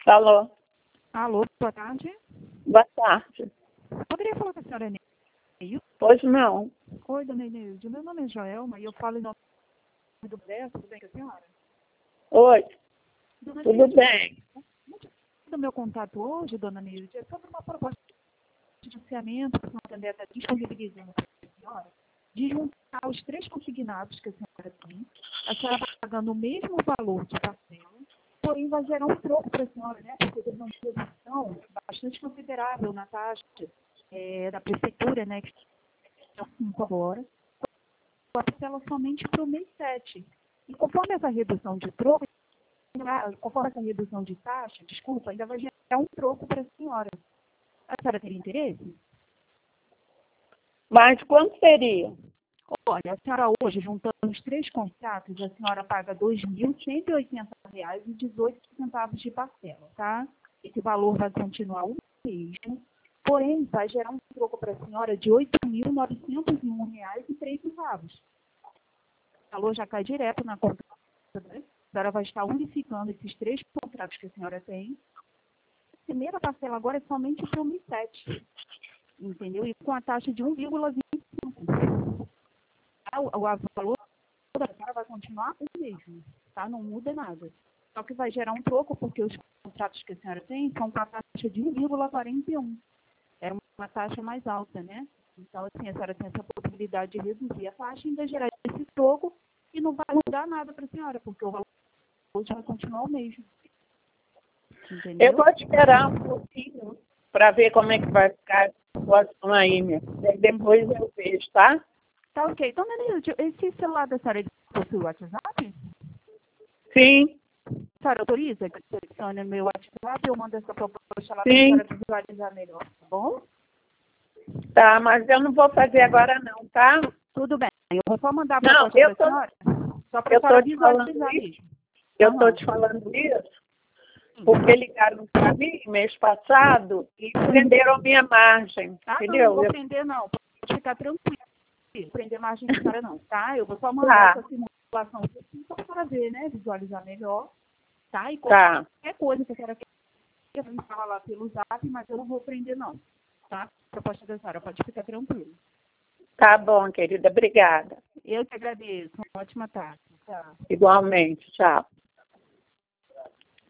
Alô, Alô, boa tarde. boa tarde. Poderia falar com a senhora Neilde? Pois não. Oi, dona Neilde. Meu nome é Joelma e eu falo em nome do BRES, tudo bem com a senhora? Oi, Dona tudo Neilde, bem? o motivo do meu contato hoje, dona Neilde, é sobre uma proposta de financiamento que a senhora também está disponibilizando para a senhora, de juntar os 3 consignados que a senhora tem, a senhora vai pagando o mesmo valor de parcela, porém vai gerar um troco para a senhora, né? Porque teve uma redução bastante considerável na taxa da prefeitura, né? Que é 5 agora, a parcela somente para o mês 7. E conforme essa redução de troco, conforme essa redução de taxa, desculpa, ainda vai gerar um troco para a senhora. A senhora teria interesse? Mas quanto seria? Olha, a senhora hoje, juntando os 3 contratos, a senhora paga R$ 2.180,18 de parcela, tá? Esse valor vai continuar o mesmo, porém vai gerar um troco para a senhora de R$ 8.901,03. O valor já cai direto na conta, né? A senhora vai estar unificando esses 3 contratos que a senhora tem. A primeira parcela agora é somente para o mês 7, entendeu? E com a taxa de 1,25. O valor da senhora vai continuar o mesmo, tá? Não muda nada. Só que vai gerar um troco, porque os contratos que a senhora tem são com a taxa de 1,41. Era uma taxa mais alta, né? Então, assim, a senhora tem essa possibilidade de reduzir a taxa e ainda gerar esse troco e não vai mudar nada para a senhora, porque o valor já vai continuar o mesmo. Eu Entendeu? vou esperar um pouquinho para ver como é que vai ficar a situação aí, minha filha. Depois eu vejo, tá? Tá ok. Então, Danilo, esse celular da senhora possui o WhatsApp? Sim, A senhora autoriza que eu selecione no meu WhatsApp e eu mando essa proposta lá para a sim, senhora visualizar melhor, tá bom? tá, mas eu não vou fazer agora não, tá? Tudo bem. Eu vou só mandar a Não, proposta para a senhora, só para a eu tô senhora te falando visualizar isso, mesmo. eu tô Aham. te falando isso porque ligaram para mim mês passado e prenderam a minha margem, Ah, não, não entendeu? vou prender, não. Pode ficar tranquilo. Não vou prender margem para a senhora, não, tá? Eu vou só mandar Tá, essa simulação aqui só para ver, né? Visualizar melhor, tá? E tá. qualquer coisa que a senhora queira me falar lá pelo zap, mas eu não vou prender, não, tá? Proposta da senhora, pode ficar tranquilo. Tá bom, querida. Obrigada. Eu que agradeço. Uma ótima tarde. Tchau. Igualmente. Tchau.